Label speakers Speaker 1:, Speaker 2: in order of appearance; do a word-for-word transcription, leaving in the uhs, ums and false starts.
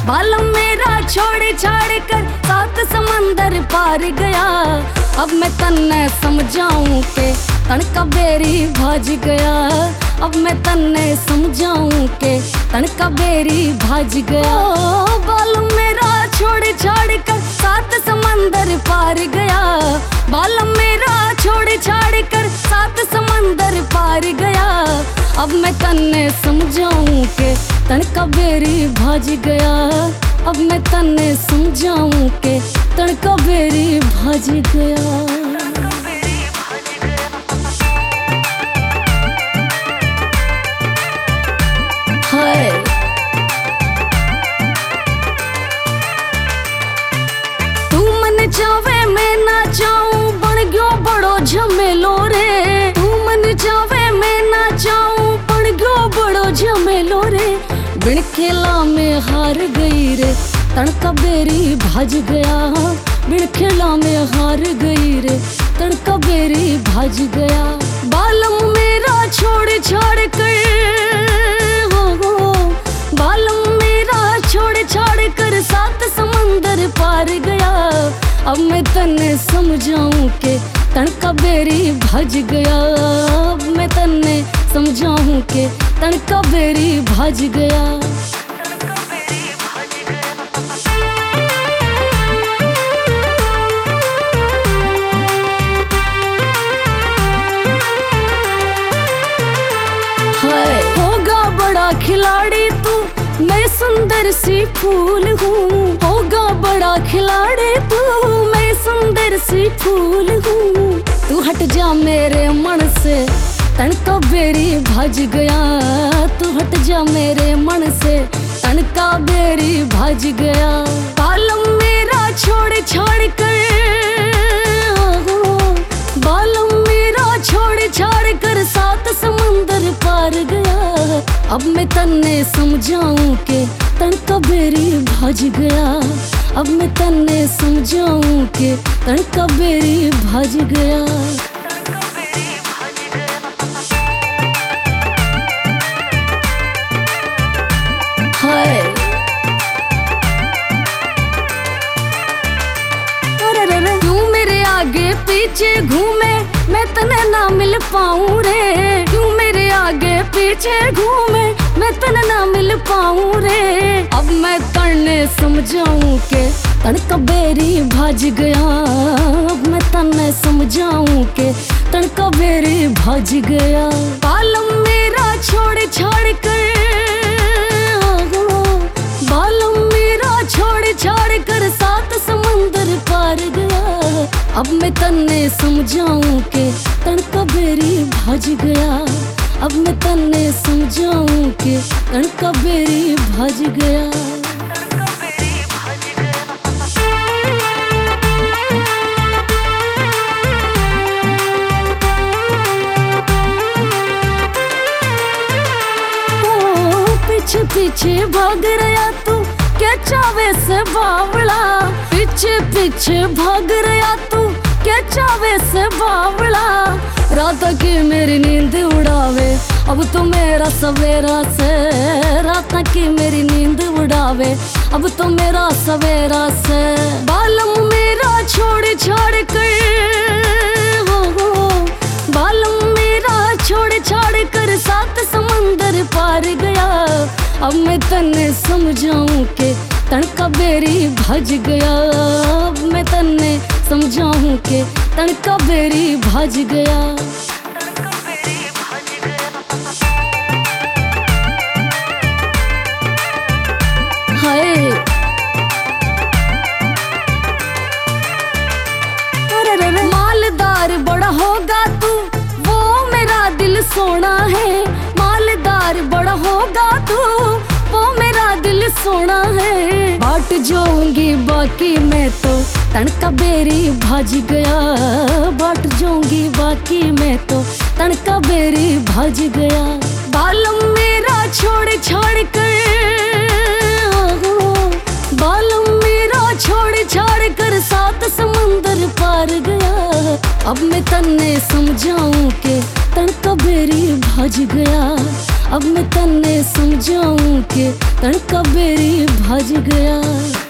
Speaker 1: बालम मेरा छोड़ छाड़ कर सात समंदर पार गया। अब मैं तन्ने समझाऊं के तनका बेरी भाज गया। अब मैं तन्ने समझाऊं के तनका बेरी भाज गया। ओ, बालम मेरा छोड़ छाड़ कर सात समंदर पार गया। बालम मेरा छोड़ छाड़ कर सात समंदर पार गया। अब मैं तन्ने समझाऊं के तनका बेरी भाज गया। अब मैं तन्ने समझाऊं के तनका बेरी भाज गया। हाय तू मन चावे मैं ना चाहूं बन गयो बड़ो झमेलो रे। तू मन चावे मैं ना चाहूं बन गयो बड़ो झमेलो रे। बिन खेला में हार गई रे तनका बेरी भाज गया। बिन खेला में हार गई रे तनका बेरी भाज गया। बालम मेरा छोड़ छाड़ कर हो हो बालम मेरा छोड़ छाड़ कर सात समंदर पार गया। अब मैं तन्ने समझाऊं के तनका बेरी भाज गया। अब मैं तन्ने समझाऊं के तनका बेरी भाज गया। हाय होगा बड़ा खिलाड़ी तू मैं सुंदर सी फूल हूँ। होगा बड़ा खिलाड़ी तू मैं सुंदर सी फूल हूँ। तू हट जा मेरे मन से तनका बेरी भाज गया। तू हट जा मेरे मन से तनका बेरी भाज गया। बालम मेरा छोड़ छाड़ कर बालम मेरा छोड़ छाड़ कर सात समंदर पार गया। अब मैं तन्ने समझाऊं के तनका बेरी भाज गया। अब मैं तन्ने समझाऊं के तनका बेरी भाज गया। हाय क्यों मेरे आगे पीछे घूमे मैं तने ना मिल पाऊं रे। क्यों मेरे आगे पीछे घूमे मैं तने ना मिल पाऊं रे। अब मैं तन्ने समझाऊं के तनका बेरी भाज गया। अब मैं तन्ने समझाऊं के तनका बेरी भाज गया। बालम मेरा छोड़ छाड़ कर बालम मेरा छोड़ छाड़ कर सात समंदर पार गया। अब मैं तन्ने समझाऊं के तनका बेरी भाज गया। अब मैं तन्ने समझाऊं के तनका बेरी भाज गया। पीछे पीछे भाग रहा तू क्या चावे से बावला। पीछे पीछे भाग रहा तू क्या चावे से बावला। रात की मेरी नींद उड़ावे अब तो मेरा सवेरा से। रात की मेरी नींद उड़ावे अब तो मेरा सवेरा से। बालम मेरा छोड़ छाड़ कर हो हो बालम मेरा छोड़ छाड़ कर सात समंदर पार गया। अब मैं तन्ने समझाऊं के तनका बेरी भाज गया। अब मैं तन्ने समझाऊं के तनका बेरी भाज गया। हाय मालदार बड़ा होगा तू वो मेरा दिल सोना है। मालदार बड़ा होगा तू वो मेरा दिल सोना है। बाट जाऊंगी बाकी मैं तो तनका बेरी भाज गया। बाट जाऊंगी बाकी मैं तो तनका बेरी भाज गया। बालम मेरा छोड़ छाड़ कर बालम मेरा छोड़ छाड़ कर सात समंदर पार गया। अब मैं तन्ने समझाऊं के तनका बेरी भाज गया। अब मैं तन्ने समझाऊं के तड़का बेरी भज गया।